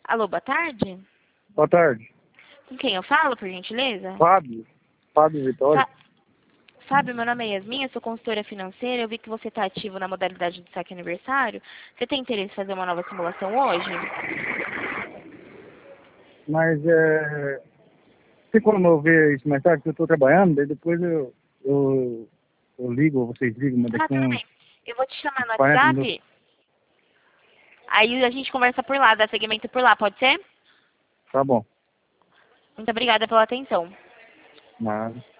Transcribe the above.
Alô, boa tarde. Boa tarde. Com quem eu falo, por gentileza? Fábio. Fábio Vitória. Fábio, meu nome é Yasmin, eu sou consultora financeira. Eu vi que você está ativo na modalidade de saque aniversário. Você tem interesse em fazer uma nova simulação hoje? Mas tem como eu ver isso mais tarde? Porque eu estou trabalhando, daí depois eu ligo, ou vocês ligam, mas Ah, daqui tudo uns bem. Eu vou te chamar no 40 minutos. WhatsApp. Aí a gente conversa por lá, dá segmento por lá, pode ser? Tá bom. Muito obrigada pela atenção. Nada.